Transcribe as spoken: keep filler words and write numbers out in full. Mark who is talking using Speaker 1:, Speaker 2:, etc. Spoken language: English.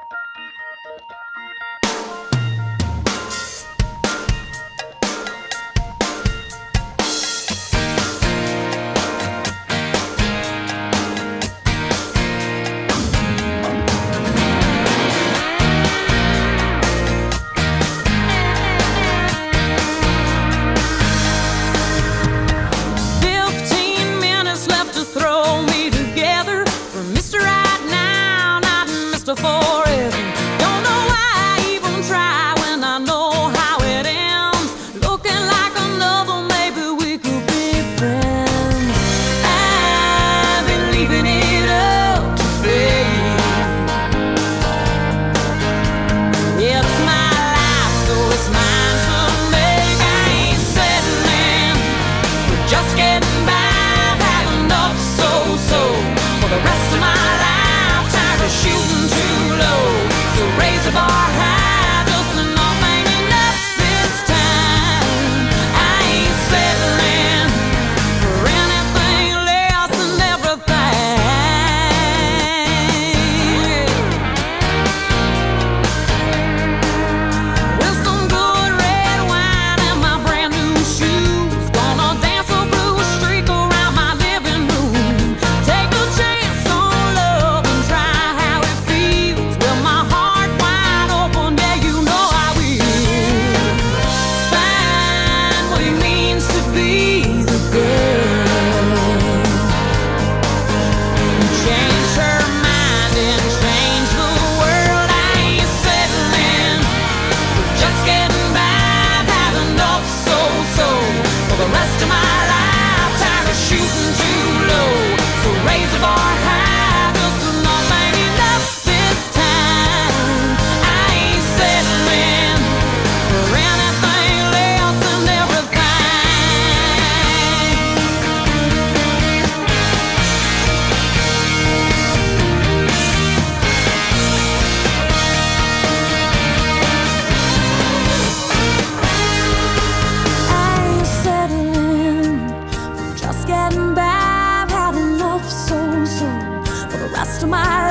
Speaker 1: Forever. Don't know why I even try when I know how it ends. Looking like another, maybe we could be friends. I've been leaving it up to fate. It's my life, so it's mine to make. I ain't settling for just getting by. I've had enough, so-so for the rest of my life. Tired of shooting too low, so raise the bar high. Just enough ain't enough this time. I ain't settling for anything less than everything. With some good red wine and my brand new shoes, gonna dance a blue streak around my living room. Take a chance on love and try how it feels. With my heart wide open, yeah, you know I will. Find what it means to be the girl. Change her mind and change the world. I ain't settling for just getting by. I've had enough, so-so for the rest of my life. Tired of shooting too low, so raise the bar high. Just enough ain't enough this time. I ain't settling for anything less than everything. I ain't settling for just getting by. I've had enough, so-so for the rest of my